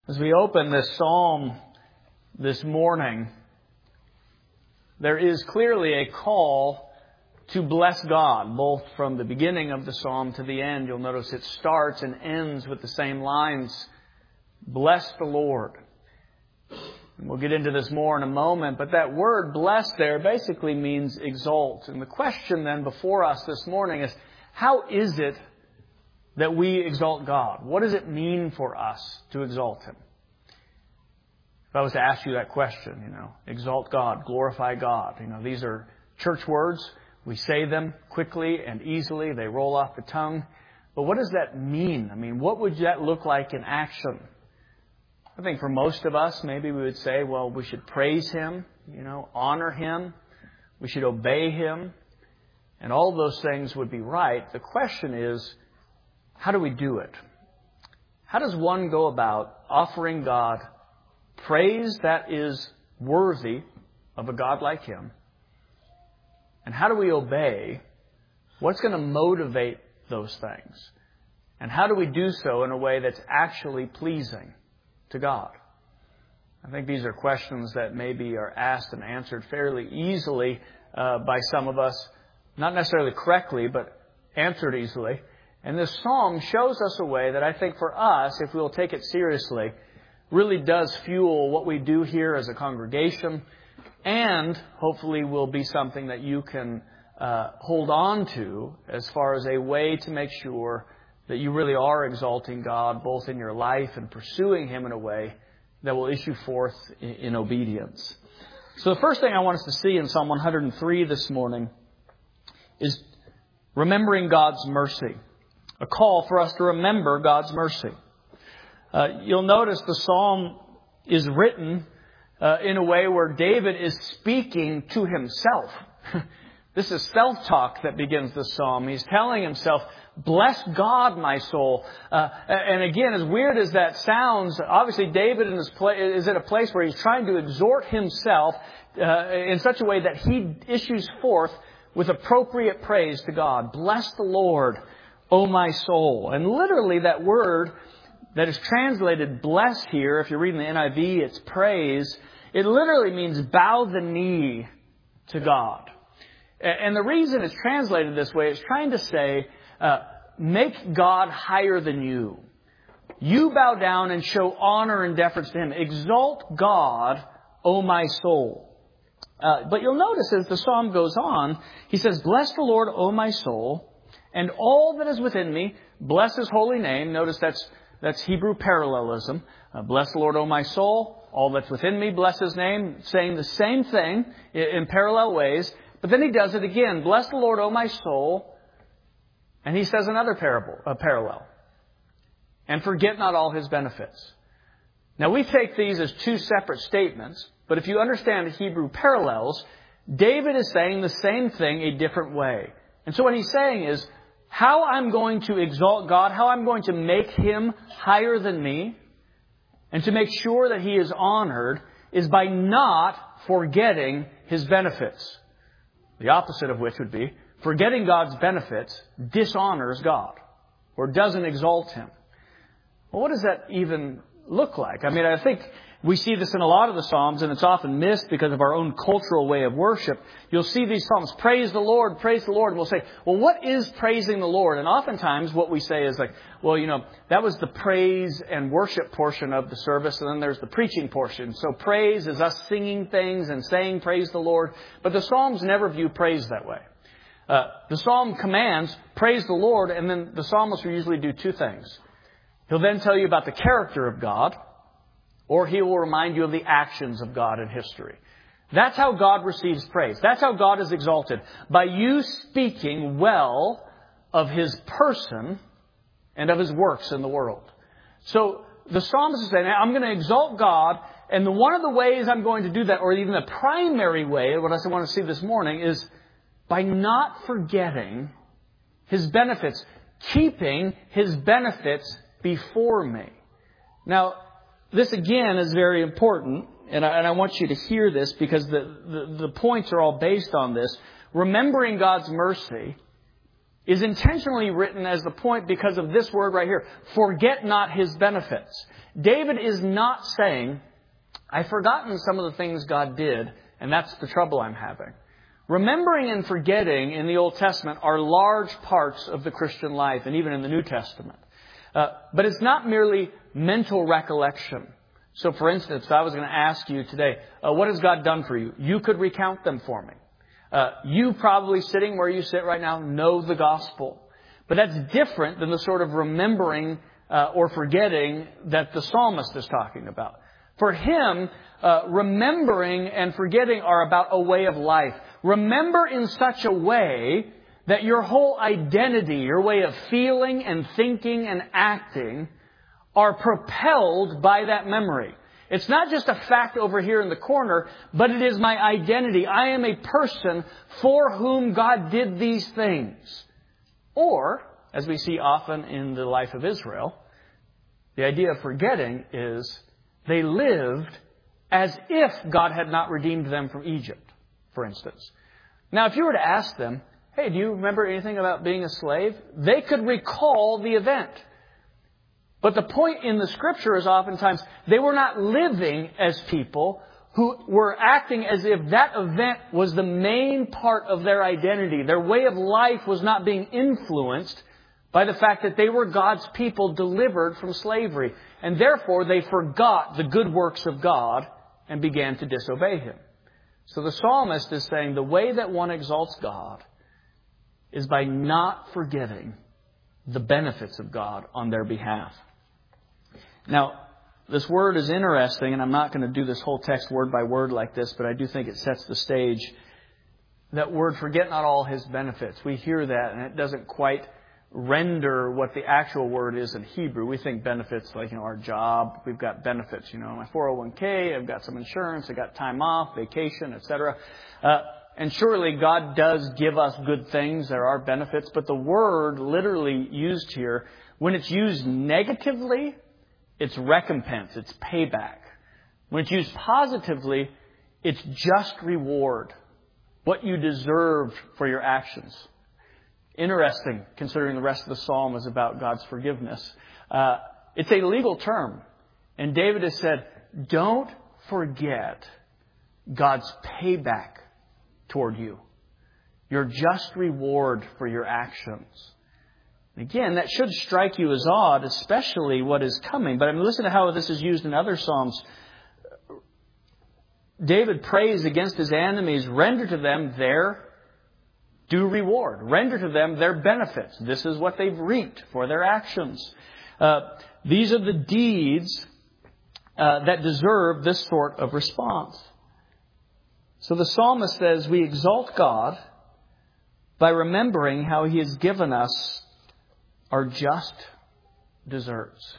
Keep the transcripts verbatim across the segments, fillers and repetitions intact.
As we open this psalm this morning, there is clearly a call to bless God, both from the beginning of the psalm to the end. You'll notice it starts and ends with the same lines, bless the Lord. And we'll get into this more in a moment, but that word bless there basically means exalt. And the question then before us this morning is, how is it that we exalt God? What does it mean for us to exalt Him? If I was to ask you that question, you know, exalt God, glorify God, you know, these are church words. We say them quickly and easily. They roll off the tongue. But what does that mean? I mean, what would that look like in action? I think for most of us, maybe we would say, well, we should praise Him, you know, honor Him. We should obey Him. And all those things would be right. The question is, how do we do it? How does one go about offering God praise that is worthy of a God like Him? And how do we obey? What's going to motivate those things? And how do we do so in a way that's actually pleasing to God? I think these are questions that maybe are asked and answered fairly easily uh, by some of us. Not necessarily correctly, but answered easily. And this psalm shows us a way that I think for us, if we'll take it seriously, really does fuel what we do here as a congregation, and hopefully will be something that you can uh, hold on to as far as a way to make sure that you really are exalting God both in your life and pursuing Him in a way that will issue forth in, in obedience. So the first thing I want us to see in Psalm one hundred three this morning is remembering God's mercy. A call for us to remember God's mercy. Uh, you'll notice the psalm is written uh, in a way where David is speaking to himself. This is self-talk that begins the psalm. He's telling himself, bless God, my soul. Uh, and again, as weird as that sounds, obviously David in his pla- is at a place where he's trying to exhort himself uh, in such a way that he issues forth with appropriate praise to God. Bless the Lord, O my soul. And literally that word that is translated bless here, if you're reading the N I V, it's praise. It literally means bow the knee to God. And the reason it's translated this way is trying to say, uh, make God higher than you. You bow down and show honor and deference to Him. Exalt God, O my soul. Uh, but you'll notice as the psalm goes on, he says, bless the Lord, O my soul, and all that is within me, bless His holy name. Notice that's that's Hebrew parallelism. Uh, bless the Lord, O my soul, all that's within me, bless His name, saying the same thing in, in parallel ways. But then he does it again. Bless the Lord, O my soul. And he says another parable, a parallel. And forget not all His benefits. Now we take these as two separate statements. But if you understand the Hebrew parallels, David is saying the same thing a different way. And so what he's saying is, how I'm going to exalt God, how I'm going to make Him higher than me, and to make sure that He is honored, is by not forgetting His benefits. The opposite of which would be, forgetting God's benefits dishonors God, or doesn't exalt Him. Well, what does that even look like? I mean, I think we see this in a lot of the Psalms, and it's often missed because of our own cultural way of worship. You'll see these Psalms, praise the Lord, praise the Lord. And we'll say, well, what is praising the Lord? And oftentimes what we say is like, well, you know, that was the praise and worship portion of the service, and then there's the preaching portion. So praise is us singing things and saying praise the Lord. But the Psalms never view praise that way. Uh, the Psalm commands, praise the Lord, and then the psalmist will usually do two things. He'll then tell you about the character of God, or He will remind you of the actions of God in history. That's how God receives praise. That's how God is exalted. By you speaking well of His person and of His works in the world. So the psalmist is saying, I'm going to exalt God, and the, one of the ways I'm going to do that, or even the primary way, what I want to see this morning, is by not forgetting His benefits, keeping His benefits before me. Now, this again is very important, and I, and I want you to hear this because the, the, the points are all based on this. Remembering God's mercy is intentionally written as the point because of this word right here. Forget not his benefits. David is not saying, I've forgotten some of the things God did, and that's the trouble I'm having. Remembering and forgetting in the Old Testament are large parts of the Christian life, and even in the New Testament. Uh, but it's not merely mental recollection. So, for instance, if I was going to ask you today, uh, what has God done for you? You could recount them for me. Uh, you probably sitting where you sit right now know the gospel. But that's different than the sort of remembering uh, or forgetting that the psalmist is talking about. For him, uh, remembering and forgetting are about a way of life. Remember in such a way that your whole identity, your way of feeling and thinking and acting are propelled by that memory. It's not just a fact over here in the corner, but it is my identity. I am a person for whom God did these things. Or, as we see often in the life of Israel, the idea of forgetting is they lived as if God had not redeemed them from Egypt, for instance. Now, if you were to ask them, hey, do you remember anything about being a slave? They could recall the event. But the point in the Scripture is oftentimes they were not living as people who were acting as if that event was the main part of their identity. Their way of life was not being influenced by the fact that they were God's people delivered from slavery. And therefore they forgot the good works of God and began to disobey Him. So the psalmist is saying the way that one exalts God is by not forgetting the benefits of God on their behalf. Now, this word is interesting, and I'm not going to do this whole text word by word like this, but I do think it sets the stage. That word, forget not all His benefits. We hear that, and it doesn't quite render what the actual word is in Hebrew. We think benefits like, you know, our job. We've got benefits, you know, my four oh one k, I've got some insurance, I've got time off, vacation, et cetera. Uh, and surely God does give us good things. There are benefits. But the word literally used here, when it's used negatively, it's recompense, it's payback. When it's used positively, it's just reward. What you deserved for your actions. Interesting, considering the rest of the psalm is about God's forgiveness. Uh, it's a legal term. And David has said, don't forget God's payback toward you. Your just reward for your actions. Again, that should strike you as odd, especially what is coming. But I mean, listen to how this is used in other psalms. David prays against his enemies, render to them their due reward. Render to them their benefits. This is what they've reaped for their actions. Uh, these are the deeds uh, that deserve this sort of response. So the psalmist says, we exalt God by remembering how He has given us our just deserts.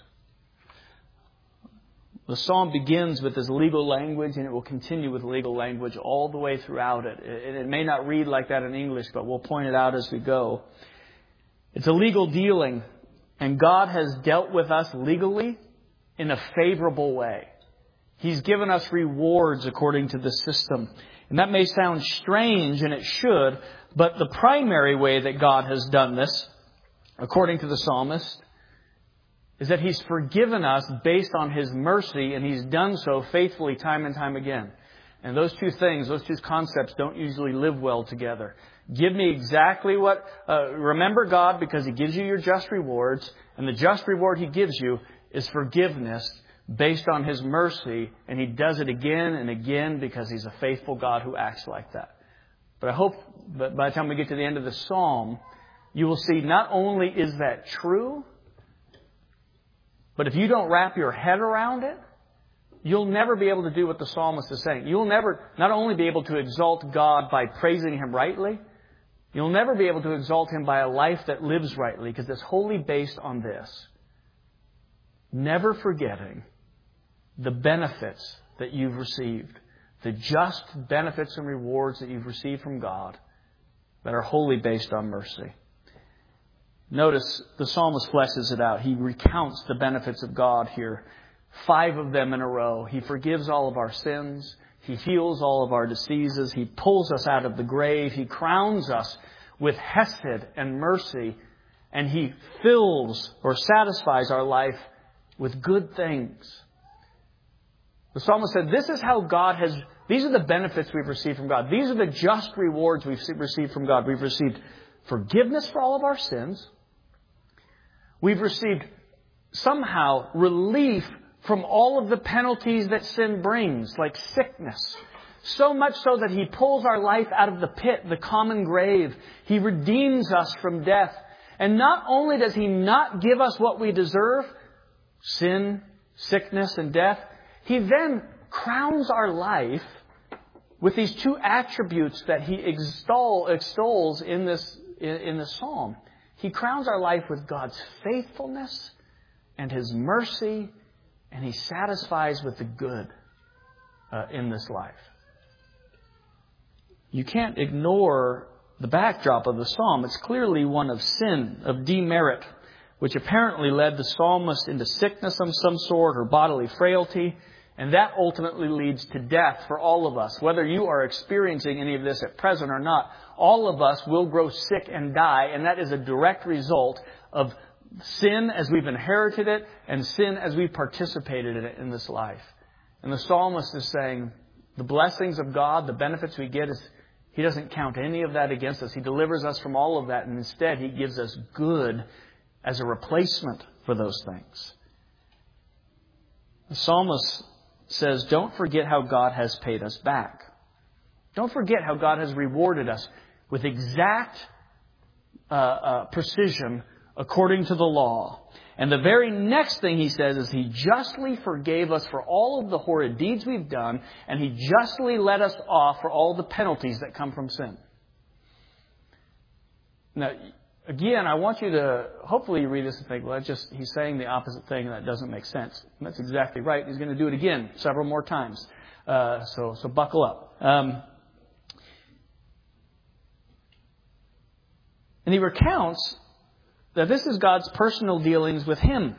The psalm begins with this legal language, and it will continue with legal language all the way throughout it. It, it may not read like that in English, but we'll point it out as we go. It's a legal dealing, and God has dealt with us legally in a favorable way. He's given us rewards according to the system. And that may sound strange, and it should, but the primary way that God has done this, according to the psalmist, is that He's forgiven us based on His mercy, and He's done so faithfully time and time again. And those two things, those two concepts don't usually live well together. Give me exactly what, uh, remember God because He gives you your just rewards, and the just reward He gives you is forgiveness based on His mercy, and He does it again and again because He's a faithful God who acts like that. But I hope that by the time we get to the end of the psalm, you will see not only is that true, but if you don't wrap your head around it, you'll never be able to do what the psalmist is saying. You'll never not only be able to exalt God by praising Him rightly, you'll never be able to exalt Him by a life that lives rightly, because it's wholly based on this. Never forgetting the benefits that you've received, the just benefits and rewards that you've received from God that are wholly based on mercy. Notice the psalmist fleshes it out. He recounts the benefits of God here. Five of them in a row. He forgives all of our sins. He heals all of our diseases. He pulls us out of the grave. He crowns us with hesed and mercy, and He fills or satisfies our life with good things. The psalmist said, this is how God has, these are the benefits we've received from God. These are the just rewards we've received from God. We've received forgiveness for all of our sins. We've received somehow relief from all of the penalties that sin brings, like sickness. So much so that He pulls our life out of the pit, the common grave. He redeems us from death. And not only does He not give us what we deserve, sin, sickness, and death, He then crowns our life with these two attributes that He extol, extols in this, in, in this psalm. He crowns our life with God's faithfulness and His mercy, and He satisfies with the good uh, in this life. You can't ignore the backdrop of the psalm. It's clearly one of sin, of demerit, which apparently led the psalmist into sickness of some sort or bodily frailty. And that ultimately leads to death for all of us. Whether you are experiencing any of this at present or not, all of us will grow sick and die. And that is a direct result of sin as we've inherited it and sin as we've participated in it in this life. And the psalmist is saying the blessings of God, the benefits we get, is He doesn't count any of that against us. He delivers us from all of that. And instead, He gives us good as a replacement for those things. The psalmist says, don't forget how God has paid us back. Don't forget how God has rewarded us with exact uh, uh, precision according to the law. And the very next thing he says is He justly forgave us for all of the horrid deeds we've done, and He justly let us off for all the penalties that come from sin. Now, again, I want you to, hopefully you read this and think, well, that's just, he's saying the opposite thing and that doesn't make sense. And that's exactly right. He's going to do it again several more times. Uh, so, so buckle up. Um, and he recounts that this is God's personal dealings with him.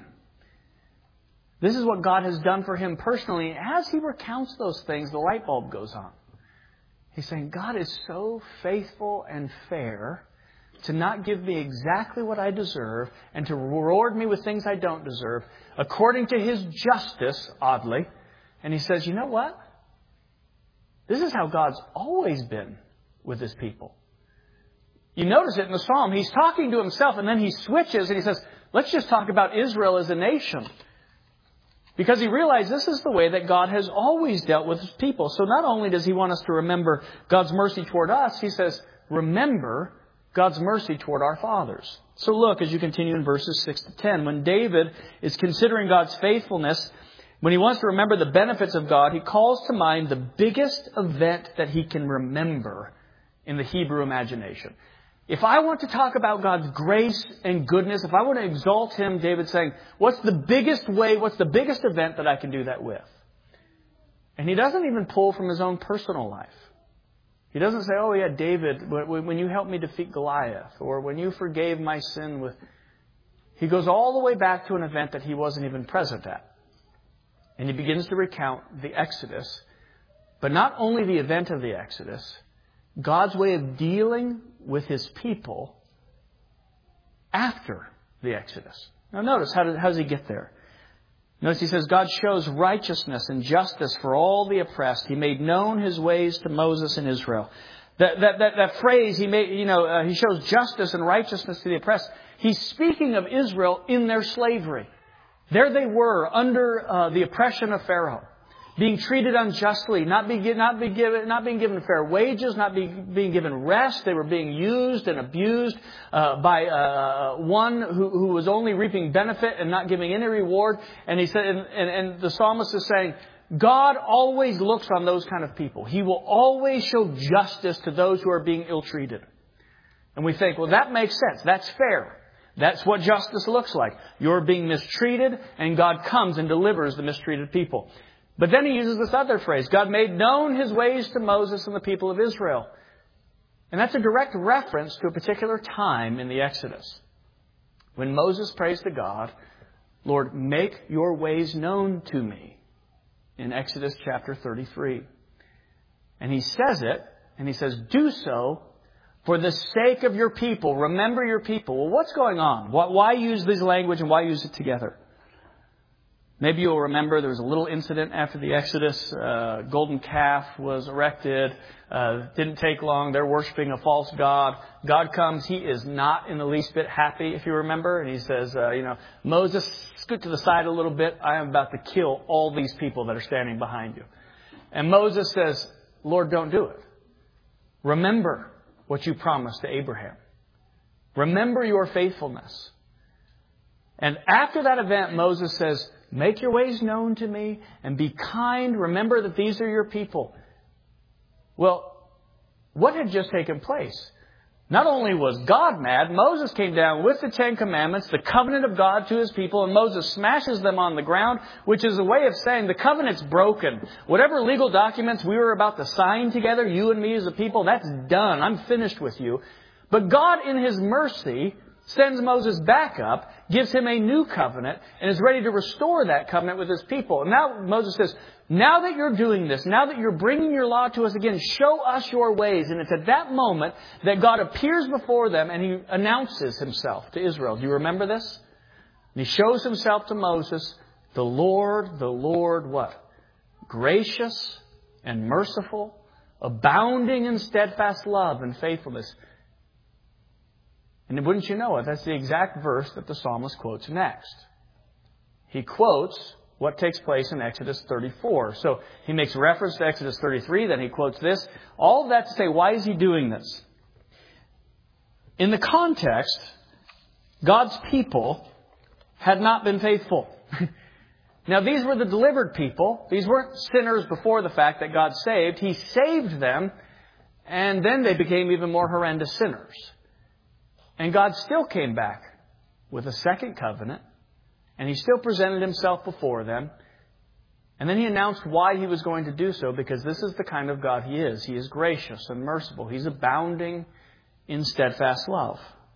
This is what God has done for him personally. As he recounts those things, the light bulb goes on. He's saying, God is so faithful and fair to not give me exactly what I deserve and to reward me with things I don't deserve according to His justice, oddly. And he says, you know what? This is how God's always been with His people. You notice it in the psalm. He's talking to himself and then he switches and he says, let's just talk about Israel as a nation. Because he realized this is the way that God has always dealt with His people. So not only does He want us to remember God's mercy toward us, he says, remember God's mercy toward our fathers. So look, as you continue in verses six to ten, when David is considering God's faithfulness, when he wants to remember the benefits of God, he calls to mind the biggest event that he can remember in the Hebrew imagination. If I want to talk about God's grace and goodness, if I want to exalt Him, David's saying, what's the biggest way, what's the biggest event that I can do that with? And he doesn't even pull from his own personal life. He doesn't say, oh yeah, David, when you helped me defeat Goliath, or when you forgave my sin with... He goes all the way back to an event that he wasn't even present at. And he begins to recount the Exodus, but not only the event of the Exodus, God's way of dealing with His people after the Exodus. Now notice, how, did, how does he get there? Notice he says, God shows righteousness and justice for all the oppressed. He made known His ways to Moses and Israel. That, that, that, that phrase, he made, you know, uh, He shows justice and righteousness to the oppressed. He's speaking of Israel in their slavery. There they were under uh, the oppression of Pharaoh, being treated unjustly, not, be, not, be given, not being given fair wages, not be, being given rest. They were being used and abused uh, by uh, one who, who was only reaping benefit and not giving any reward. And he said, and, and, and the psalmist is saying, God always looks on those kind of people. He will always show justice to those who are being ill-treated. And we think, well, that makes sense. That's fair. That's what justice looks like. You're being mistreated, and God comes and delivers the mistreated people. But then he uses this other phrase, God made known His ways to Moses and the people of Israel. And that's a direct reference to a particular time in the Exodus. When Moses prays to God, Lord, make your ways known to me. In Exodus chapter thirty-three. And he says it, and he says, do so For the sake of your people, remember your people. Well, what's going on? Why use this language and why use it together? Maybe you'll remember there was a little incident after the Exodus. Uh, golden calf was erected. Uh, didn't take long. They're worshiping a false god. God comes. He is not in the least bit happy, if you remember. And he says, uh, you know, Moses, scoot to the side a little bit. I am about to kill all these people that are standing behind you. And Moses says, Lord, don't do it. Remember what you promised to Abraham. Remember your faithfulness. And after that event, Moses says, make your ways known to me and be kind. Remember that these are your people. Well, what had just taken place? Not only was God mad, Moses came down with the Ten Commandments, the covenant of God to His people, and Moses smashes them on the ground, which is a way of saying the covenant's broken. Whatever legal documents we were about to sign together, you and me as a people, that's done. I'm finished with you. But God, in His mercy, sends Moses back up, gives him a new covenant, and is ready to restore that covenant with His people. And now Moses says, now that you're doing this, now that you're bringing your law to us again, show us your ways. And it's at that moment that God appears before them and He announces Himself to Israel. Do you remember this? And He shows Himself to Moses, the Lord, the Lord what? Gracious and merciful, abounding in steadfast love and faithfulness. And wouldn't you know it, that's the exact verse that the psalmist quotes next. He quotes what takes place in Exodus thirty-four. So he makes reference to Exodus thirty-three, then he quotes this. All of that to say, why is he doing this? In the context, God's people had not been faithful. Now, these were the delivered people. These weren't sinners before the fact that God saved. He saved them, and then they became even more horrendous sinners. And God still came back with a second covenant, and He still presented Himself before them. And then He announced why He was going to do so, because this is the kind of God He is. He is gracious and merciful. He's abounding in steadfast love.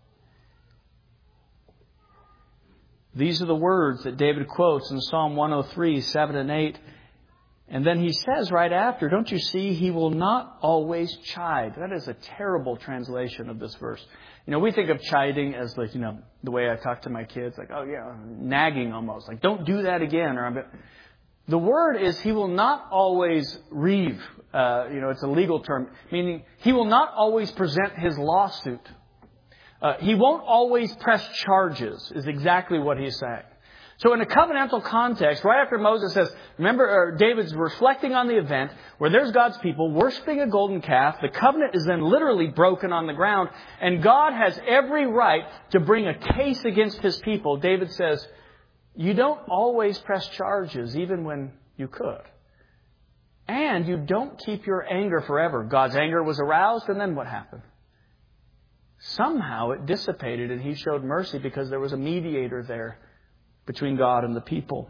These are the words that David quotes in Psalm one oh three, seven and eight. And then he says right after, don't you see, He will not always chide. That is a terrible translation of this verse. You know, we think of chiding as like, you know, the way I talk to my kids, like, oh yeah, nagging almost. Like, don't do that again. Or I'm... The word is He will not always reeve. Uh, you know, it's a legal term, meaning He will not always present His lawsuit. Uh, he won't always press charges, is exactly what he's saying. So in a covenantal context, right after Moses says, remember, or David's reflecting on the event where there's God's people worshiping a golden calf. The covenant is then literally broken on the ground, and God has every right to bring a case against His people. David says, you don't always press charges, even when you could. And you don't keep your anger forever. God's anger was aroused, and then what happened? Somehow it dissipated, and He showed mercy because there was a mediator there between God and the people.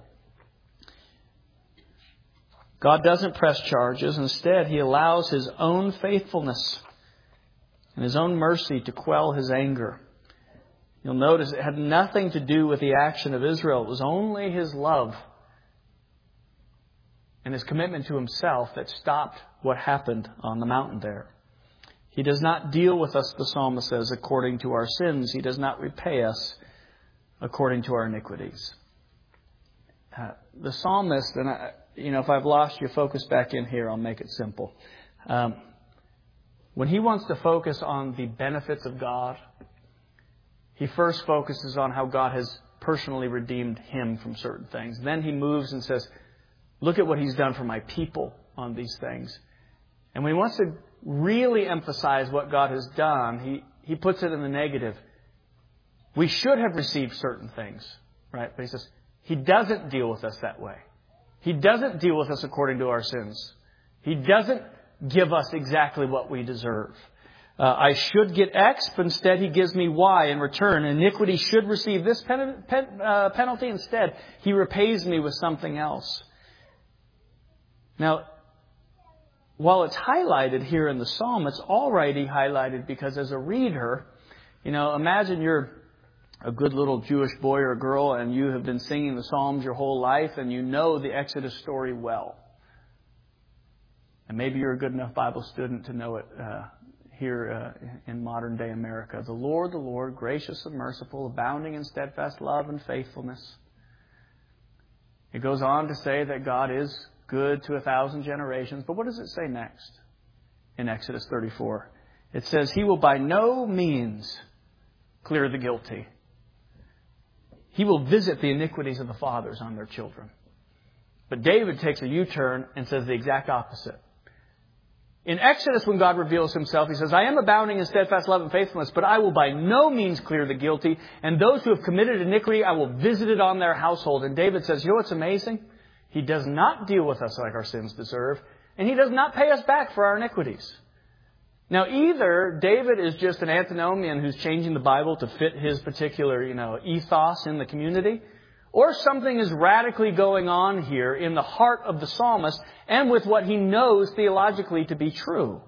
God doesn't press charges. Instead, He allows His own faithfulness and His own mercy to quell His anger. You'll notice it had nothing to do with the action of Israel. It was only His love and His commitment to Himself that stopped what happened on the mountain there. He does not deal with us, the psalmist says, according to our sins. He does not repay us according to our iniquities. Uh, the psalmist, and I, you know, if I've lost you, focus back in here. I'll make it simple. Um, when he wants to focus on the benefits of God, he first focuses on how God has personally redeemed him from certain things. Then he moves and says, look at what He's done for my people on these things. And when he wants to really emphasize what God has done, he, he puts it in the negative. We should have received certain things, right? But he says, He doesn't deal with us that way. He doesn't deal with us according to our sins. He doesn't give us exactly what we deserve. Uh, I should get X, but instead He gives me Y in return. Iniquity should receive this pen, pen, uh, penalty. Instead, He repays me with something else. Now, while it's highlighted here in the Psalm, it's already highlighted because as a reader, you know, imagine you're a good little Jewish boy or girl and you have been singing the Psalms your whole life and you know the Exodus story well. And maybe you're a good enough Bible student to know it uh, here uh, in modern day America. The Lord, the Lord, gracious and merciful, abounding in steadfast love and faithfulness. It goes on to say that God is good to a thousand generations. But what does it say next in Exodus thirty-four? It says, He will by no means clear the guilty. He will visit the iniquities of the fathers on their children. But David takes a U-turn and says the exact opposite. In Exodus, when God reveals Himself, He says, I am abounding in steadfast love and faithfulness, but I will by no means clear the guilty. And those who have committed iniquity, I will visit it on their household. And David says, you know what's amazing? He does not deal with us like our sins deserve. And He does not pay us back for our iniquities. Now, either David is just an antinomian who's changing the Bible to fit his particular, you know, ethos in the community, or something is radically going on here in the heart of the psalmist and with what he knows theologically to be true.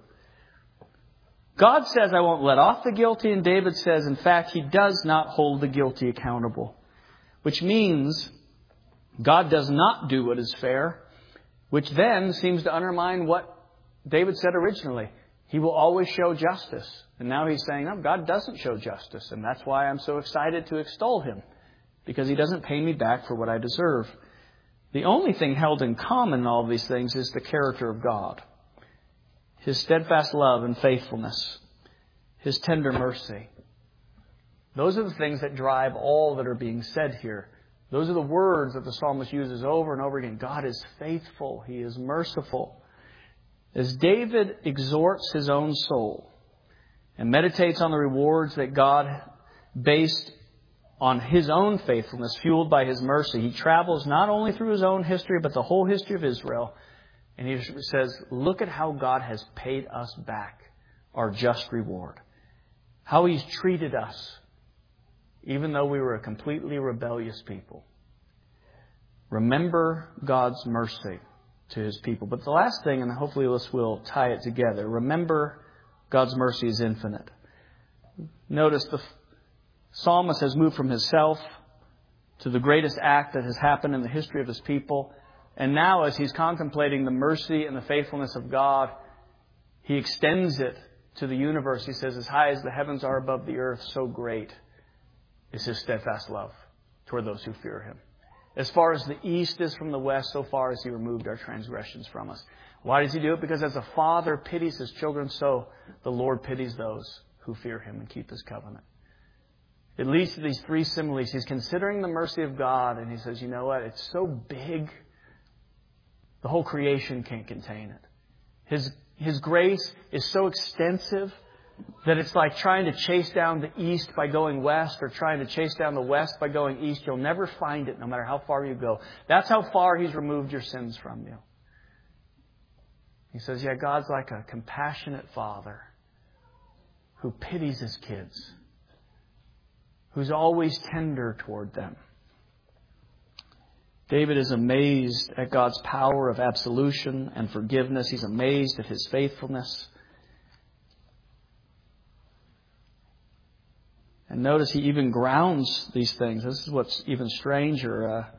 God says, I won't let off the guilty, and David says, in fact, He does not hold the guilty accountable. Which means God does not do what is fair, which then seems to undermine what David said originally. He will always show justice. And now he's saying, no, God doesn't show justice. And that's why I'm so excited to extol Him. Because He doesn't pay me back for what I deserve. The only thing held in common in all of these things is the character of God. His steadfast love and faithfulness. His tender mercy. Those are the things that drive all that are being said here. Those are the words that the psalmist uses over and over again. God is faithful. He is merciful. As David exhorts his own soul and meditates on the rewards that God based on His own faithfulness, fueled by His mercy, he travels not only through his own history, but the whole history of Israel. And he says, look at how God has paid us back our just reward. How He's treated us, even though we were a completely rebellious people. Remember God's mercy to His people. But the last thing, and hopefully this will tie it together, remember God's mercy is infinite. Notice the psalmist has moved from himself to the greatest act that has happened in the history of his people. And now as he's contemplating the mercy and the faithfulness of God, he extends it to the universe. He says, as high as the heavens are above the earth, so great is His steadfast love toward those who fear Him. As far as the east is from the west, so far as He removed our transgressions from us. Why does He do it? Because as a father pities his children, so the Lord pities those who fear Him and keep His covenant. It leads to these three similes. He's considering the mercy of God, and he says, you know what? It's so big, the whole creation can't contain it. His, his grace is so extensive that it's like trying to chase down the east by going west, or trying to chase down the west by going east. You'll never find it, no matter how far you go. That's how far He's removed your sins from you. He says, yeah, God's like a compassionate father who pities His kids, who's always tender toward them. David is amazed at God's power of absolution and forgiveness. He's amazed at His faithfulness. And notice he even grounds these things. This is what's even stranger. Uh,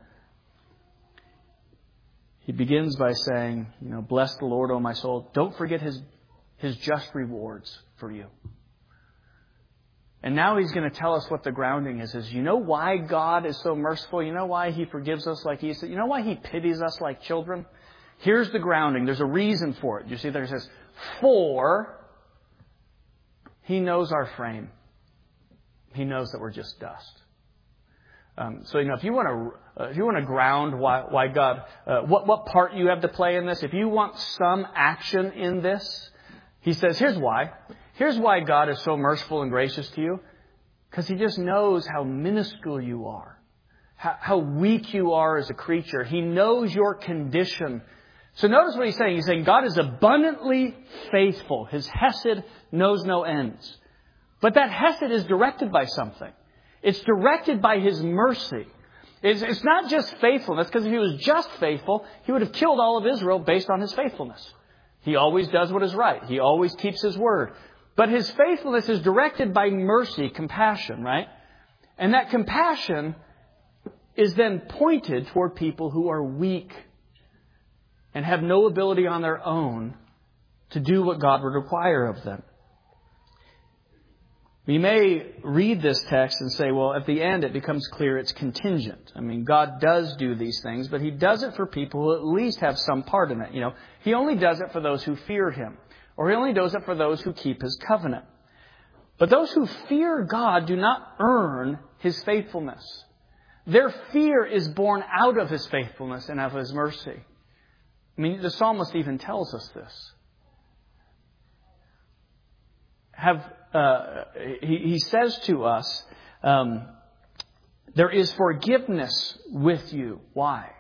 he begins by saying, you know, bless the Lord, O my soul. Don't forget His, His just rewards for you. And now he's going to tell us what the grounding is. Is you know why God is so merciful? You know why He forgives us like He said? You know why He pities us like children? Here's the grounding. There's a reason for it. You see there it says, for He knows our frame. He knows that we're just dust. Um, so, you know, if you want to, uh, if you want to ground why, why God, uh, what, what part you have to play in this, if you want some action in this, He says, here's why. Here's why God is so merciful and gracious to you. Because He just knows how minuscule you are. How, how weak you are as a creature. He knows your condition. So notice what He's saying. He's saying God is abundantly faithful. His hesed knows no ends. But that hesed is directed by something. It's directed by His mercy. It's, it's not just faithfulness, because if He was just faithful, He would have killed all of Israel based on His faithfulness. He always does what is right. He always keeps His word. But His faithfulness is directed by mercy, compassion, right? And that compassion is then pointed toward people who are weak and have no ability on their own to do what God would require of them. We may read this text and say, well, at the end it becomes clear it's contingent. I mean, God does do these things, but He does it for people who at least have some part in it. You know, He only does it for those who fear Him, or He only does it for those who keep His covenant. But those who fear God do not earn His faithfulness. Their fear is born out of His faithfulness and of His mercy. I mean, the psalmist even tells us this. Have uh, he, he says to us, um, there is forgiveness with you. Why?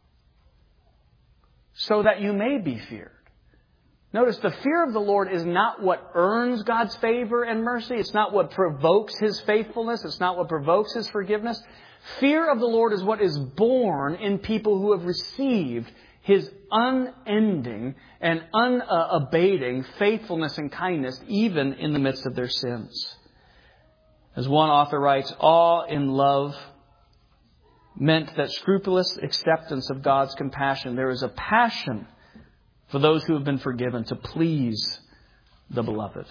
So that you may be feared. Notice, the fear of the Lord is not what earns God's favor and mercy. It's not what provokes His faithfulness. It's not what provokes His forgiveness. Fear of the Lord is what is born in people who have received His unending and unabating faithfulness and kindness, even in the midst of their sins. As one author writes, awe in love meant that scrupulous acceptance of God's compassion. There is a passion for those who have been forgiven to please the beloved.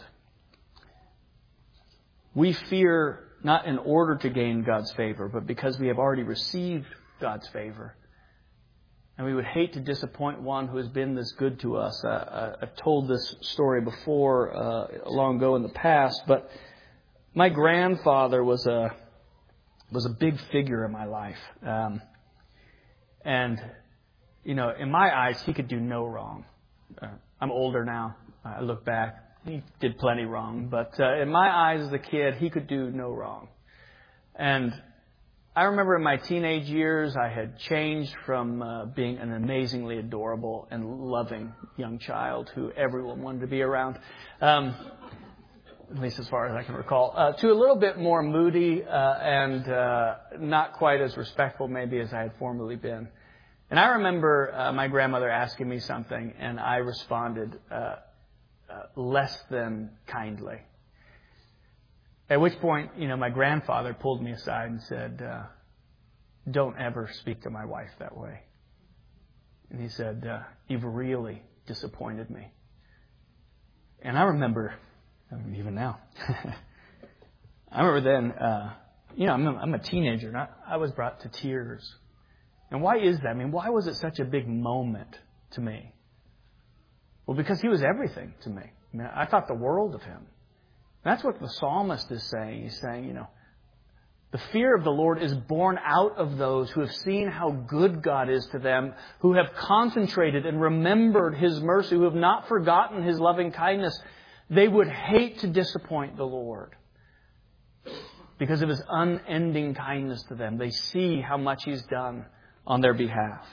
We fear not in order to gain God's favor, but because we have already received God's favor. And we would hate to disappoint one who has been this good to us. Uh, I've told this story before, uh, long ago in the past, but my grandfather was a was a big figure in my life. Um, and, you know, in my eyes, he could do no wrong. Uh, I'm older now. I look back. He did plenty wrong. But uh, in my eyes as a kid, he could do no wrong. And I remember in my teenage years, I had changed from uh, being an amazingly adorable and loving young child who everyone wanted to be around, um, at least as far as I can recall, uh, to a little bit more moody uh, and uh, not quite as respectful maybe as I had formerly been. And I remember uh, my grandmother asking me something, and I responded uh, uh, less than kindly. At which point, you know, my grandfather pulled me aside and said, uh, don't ever speak to my wife that way. And he said, uh, you've really disappointed me. And I remember, I mean, even now, I remember then, uh, you know, I'm a, I'm a teenager, and I, I was brought to tears. And why is that? I mean, why was it such a big moment to me? Well, because he was everything to me. I mean, I thought the world of him. That's what the psalmist is saying. He's saying, you know, the fear of the Lord is born out of those who have seen how good God is to them, who have concentrated and remembered His mercy, who have not forgotten His loving kindness. They would hate to disappoint the Lord because of His unending kindness to them. They see how much He's done on their behalf.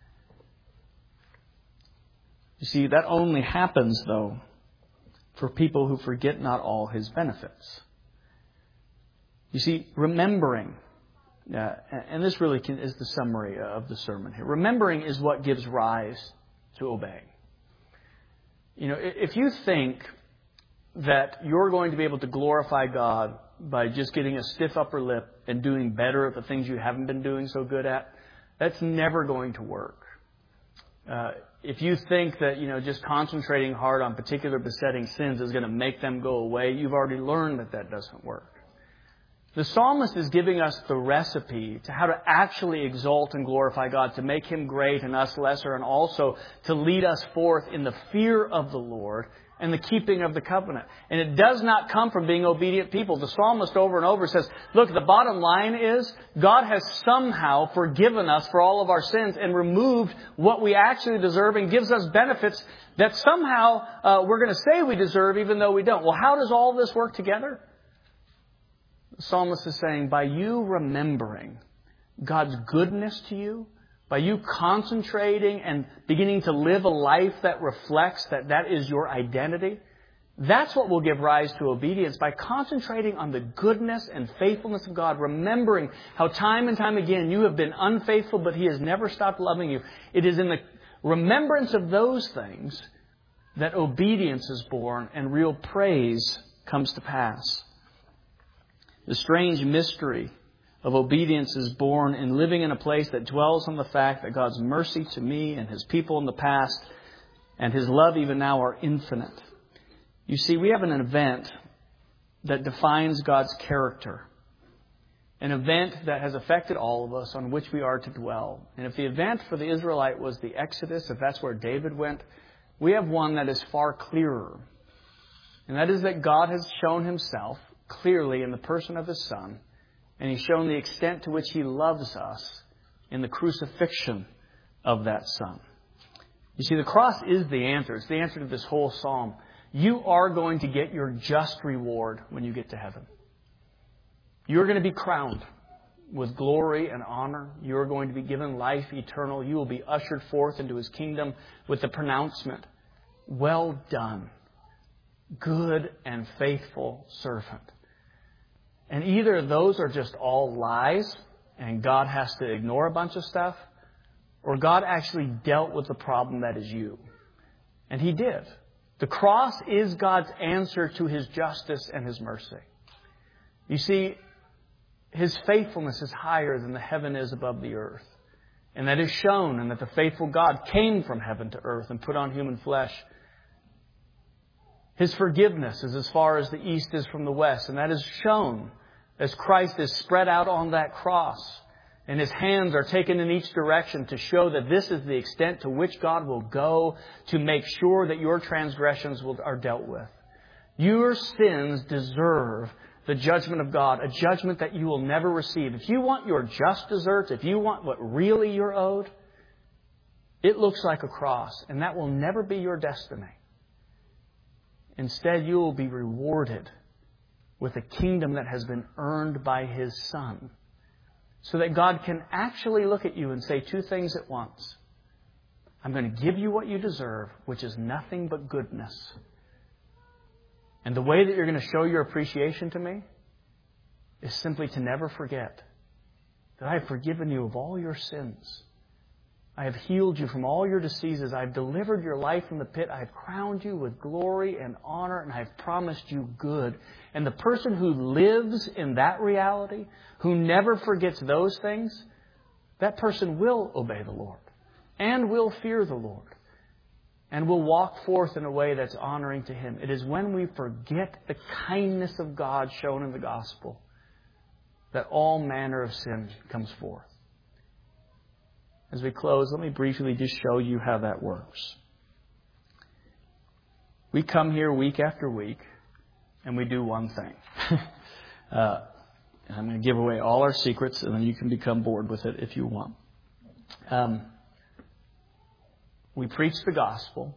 You see, that only happens, though, for people who forget not all His benefits. You see, remembering, uh, and this really can, is the summary of the sermon here. Remembering is what gives rise to obeying. You know, if you think that you're going to be able to glorify God by just getting a stiff upper lip and doing better at the things you haven't been doing so good at, that's never going to work. Uh, if you think that, you know, just concentrating hard on particular besetting sins is going to make them go away, you've already learned that that doesn't work. The psalmist is giving us the recipe to how to actually exalt and glorify God, to make Him great and us lesser, and also to lead us forth in the fear of the Lord and the keeping of the covenant. And it does not come from being obedient people. The psalmist over and over says, look, the bottom line is God has somehow forgiven us for all of our sins and removed what we actually deserve and gives us benefits that somehow uh, we're going to say we deserve even though we don't. Well, how does all this work together? The psalmist is saying, by you remembering God's goodness to you, by you concentrating and beginning to live a life that reflects that that is your identity, that's what will give rise to obedience. By concentrating on the goodness and faithfulness of God, remembering how time and time again you have been unfaithful, but He has never stopped loving you. It is in the remembrance of those things that obedience is born and real praise comes to pass. The strange mystery of obedience is born in living in a place that dwells on the fact that God's mercy to me and His people in the past and His love even now are infinite. You see, we have an event that defines God's character. An event that has affected all of us, on which we are to dwell. And if the event for the Israelite was the Exodus, if that's where David went, we have one that is far clearer. And that is that God has shown himself clearly in the person of his Son, and he's shown the extent to which he loves us in the crucifixion of that Son. You see, the cross is the answer. It's the answer to this whole psalm. You are going to get your just reward when you get to heaven. You're going to be crowned with glory and honor. You're going to be given life eternal. You will be ushered forth into his kingdom with the pronouncement, "Well done, good and faithful servant." And either those are just all lies and God has to ignore a bunch of stuff, or God actually dealt with the problem that is you. And he did. The cross is God's answer to his justice and his mercy. You see, his faithfulness is higher than the heaven is above the earth. And that is shown in that the faithful God came from heaven to earth and put on human flesh. His forgiveness is as far as the east is from the west. And that is shown as Christ is spread out on that cross. And his hands are taken in each direction to show that this is the extent to which God will go to make sure that your transgressions will, are dealt with. Your sins deserve the judgment of God, a judgment that you will never receive. If you want your just deserts, if you want what really you're owed, it looks like a cross, and that will never be your destiny. Instead, you will be rewarded with a kingdom that has been earned by his Son, so that God can actually look at you and say two things at once. I'm going to give you what you deserve, which is nothing but goodness. And the way that you're going to show your appreciation to me is simply to never forget that I have forgiven you of all your sins. I have healed you from all your diseases. I have delivered your life from the pit. I have crowned you with glory and honor, and I have promised you good. And the person who lives in that reality, who never forgets those things, that person will obey the Lord and will fear the Lord. And will walk forth in a way that's honoring to him. It is when we forget the kindness of God shown in the gospel that all manner of sin comes forth. As we close, let me briefly just show you how that works. We come here week after week and we do one thing. uh, and I'm going to give away all our secrets, and then you can become bored with it if you want. Um, We preach the gospel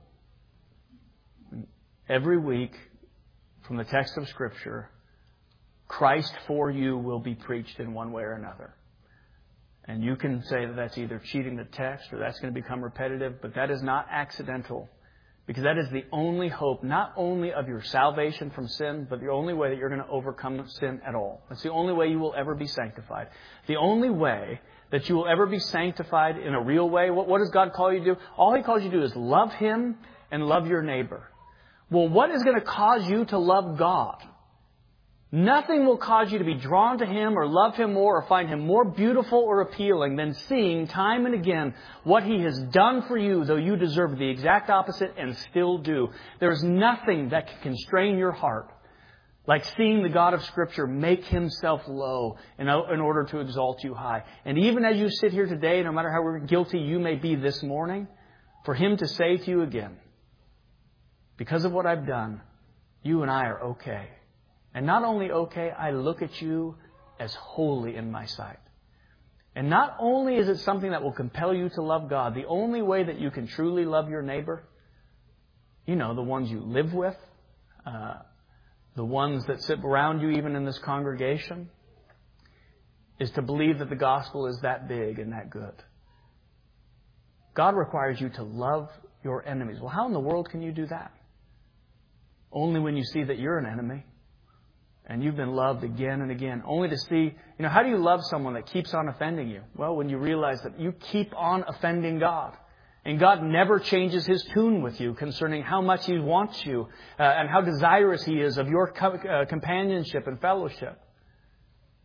every week from the text of Scripture. Christ for you will be preached in one way or another. And you can say that that's either cheating the text or that's going to become repetitive, but that is not accidental, because that is the only hope, not only of your salvation from sin, but the only way that you're going to overcome sin at all. That's the only way you will ever be sanctified. The only way that you will ever be sanctified in a real way. What, what does God call you to do? All he calls you to do is love him and love your neighbor. Well, what is going to cause you to love God? Nothing will cause you to be drawn to him or love him more or find him more beautiful or appealing than seeing time and again what he has done for you, though you deserve the exact opposite and still do. There's nothing that can constrain your heart like seeing the God of Scripture make himself low in, in order to exalt you high. And even as you sit here today, no matter how guilty you may be this morning, for him to say to you again, because of what I've done, you and I are okay. And not only okay, I look at you as holy in my sight. And not only is it something that will compel you to love God, the only way that you can truly love your neighbor, you know, the ones you live with, uh, the ones that sit around you even in this congregation, is to believe that the gospel is that big and that good. God requires you to love your enemies. Well, how in the world can you do that? Only when you see that you're an enemy and you've been loved again and again. Only to see, you know, how do you love someone that keeps on offending you? Well, when you realize that you keep on offending God. And God never changes his tune with you concerning how much he wants you uh, and how desirous he is of your co- uh, companionship and fellowship.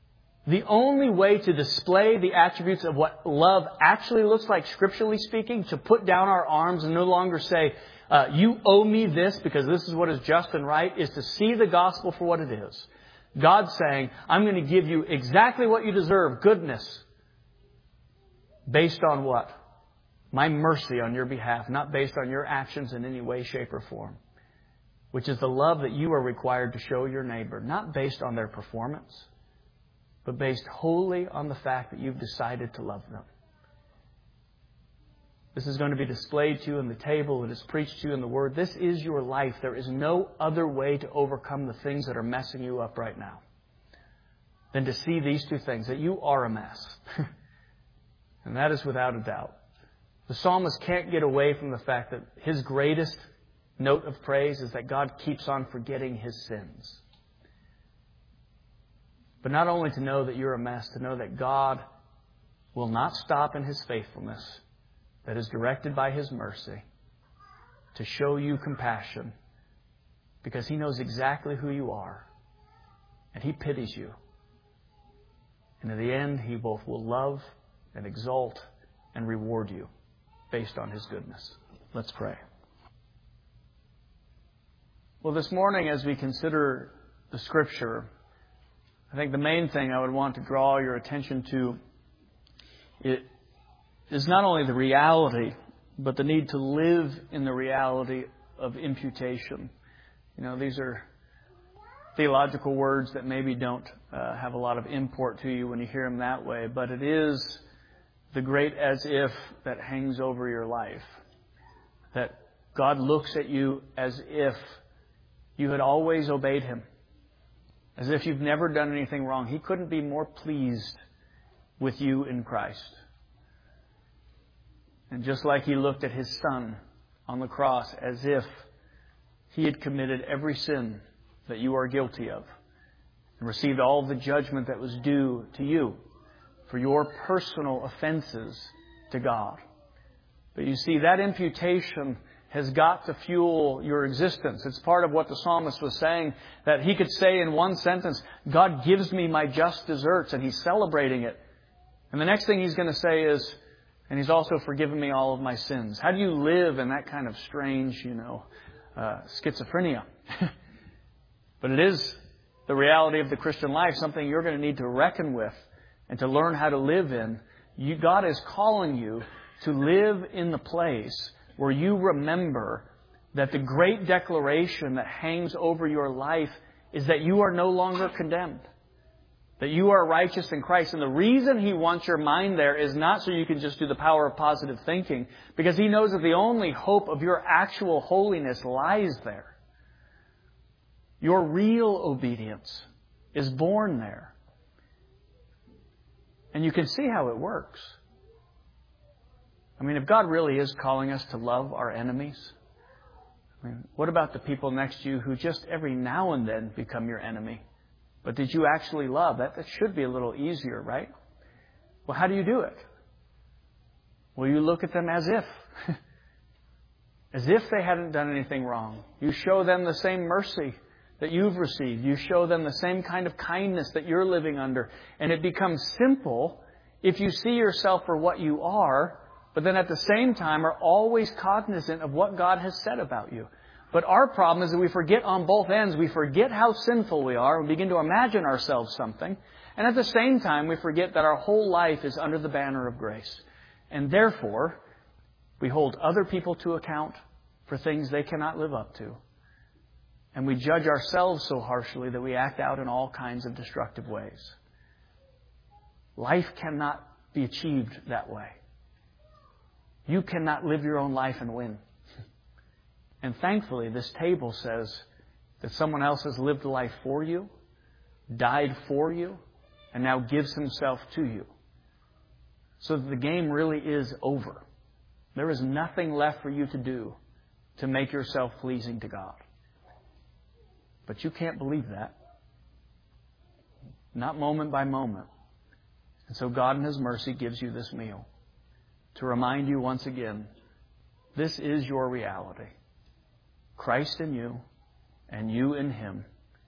The only way to display the attributes of what love actually looks like, scripturally speaking, to put down our arms and no longer say, uh, you owe me this because this is what is just and right, is to see the gospel for what it is. God saying, I'm going to give you exactly what you deserve, goodness, based on what? My mercy on your behalf, not based on your actions in any way, shape, or form. Which is the love that you are required to show your neighbor, not based on their performance, but based wholly on the fact that you've decided to love them. This is going to be displayed to you in the table. It is preached to you in the Word. This is your life. There is no other way to overcome the things that are messing you up right now than to see these two things, that you are a mess. And that is without a doubt. The psalmist can't get away from the fact that his greatest note of praise is that God keeps on forgetting his sins. But not only to know that you're a mess, to know that God will not stop in his faithfulness, that is directed by his mercy, to show you compassion, because he knows exactly who you are, and he pities you. And in the end, he both will love and exalt and reward you based on his goodness. Let's pray. Well, this morning, as we consider the Scripture, I think the main thing I would want to draw your attention to it is not only the reality, but the need to live in the reality of imputation. You know, these are theological words that maybe don't uh, have a lot of import to you when you hear them that way, but it is the great as if that hangs over your life. That God looks at you as if you had always obeyed him. As if you've never done anything wrong. He couldn't be more pleased with you in Christ. And just like he looked at his Son on the cross as if he had committed every sin that you are guilty of and received all the judgment that was due to you for your personal offenses to God. But you see, that imputation has got to fuel your existence. It's part of what the psalmist was saying, that he could say in one sentence, God gives me my just deserts, and he's celebrating it. And the next thing he's going to say is, and he's also forgiven me all of my sins. How do you live in that kind of strange, you know, uh, schizophrenia? But it is the reality of the Christian life, something you're going to need to reckon with and to learn how to live in. You, God is calling you to live in the place where you remember that the great declaration that hangs over your life is that you are no longer condemned. That you are righteous in Christ. And the reason he wants your mind there is not so you can just do the power of positive thinking, because he knows that the only hope of your actual holiness lies there. Your real obedience is born there. And you can see how it works. I mean, if God really is calling us to love our enemies, I mean, what about the people next to you who just every now and then become your enemy? But did you actually love? That, that should be a little easier, right? Well, how do you do it? Well, you look at them as if. As if they hadn't done anything wrong. You show them the same mercy that you've received. You show them the same kind of kindness that you're living under. And it becomes simple if you see yourself for what you are, but then at the same time are always cognizant of what God has said about you. But our problem is that we forget on both ends. We forget how sinful we are. We begin to imagine ourselves something. And at the same time, we forget that our whole life is under the banner of grace. And therefore, we hold other people to account for things they cannot live up to. And we judge ourselves so harshly that we act out in all kinds of destructive ways. Life cannot be achieved that way. You cannot live your own life and win. And thankfully, this table says that someone else has lived life for you, died for you, and now gives himself to you. So that the game really is over. There is nothing left for you to do to make yourself pleasing to God. But you can't believe that. Not moment by moment. And so God in His mercy gives you this meal to remind you once again, this is your reality. Christ in you and you in Him.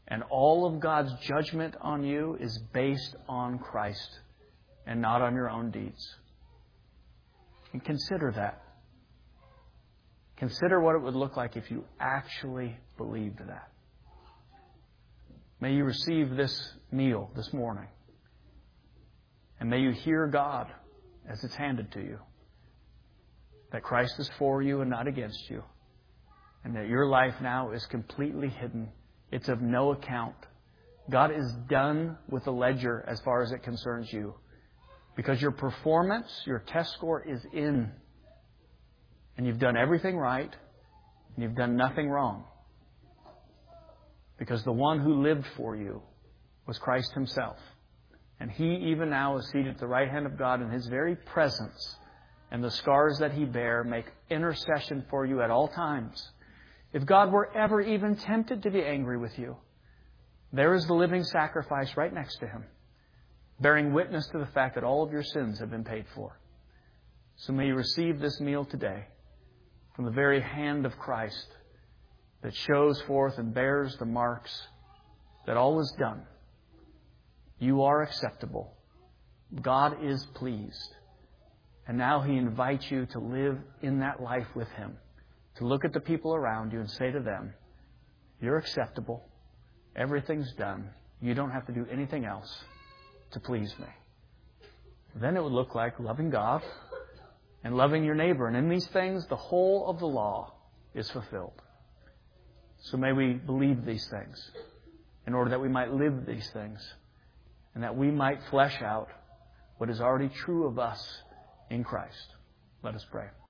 And all of God's judgment on you is based on Christ and not on your own deeds. And consider that. Consider what it would look like if you actually believed that. May you receive this meal this morning. And may you hear God as it's handed to you. That Christ is for you and not against you. And that your life now is completely hidden. It's of no account. God is done with the ledger as far as it concerns you. Because your performance, your test score is in. And you've done everything right. And you've done nothing wrong. Because the one who lived for you was Christ Himself. And He even now is seated at the right hand of God in His very presence. And the scars that He bare make intercession for you at all times. If God were ever even tempted to be angry with you, there is the living sacrifice right next to Him, bearing witness to the fact that all of your sins have been paid for. So may you receive this meal today from the very hand of Christ that shows forth and bears the marks that all is done. You are acceptable. God is pleased. And now He invites you to live in that life with Him. To look at the people around you and say to them, you're acceptable. Everything's done. You don't have to do anything else to please me. Then it would look like loving God and loving your neighbor. And in these things, the whole of the law is fulfilled. So may we believe these things in order that we might live these things and that we might flesh out what is already true of us in Christ. Let us pray.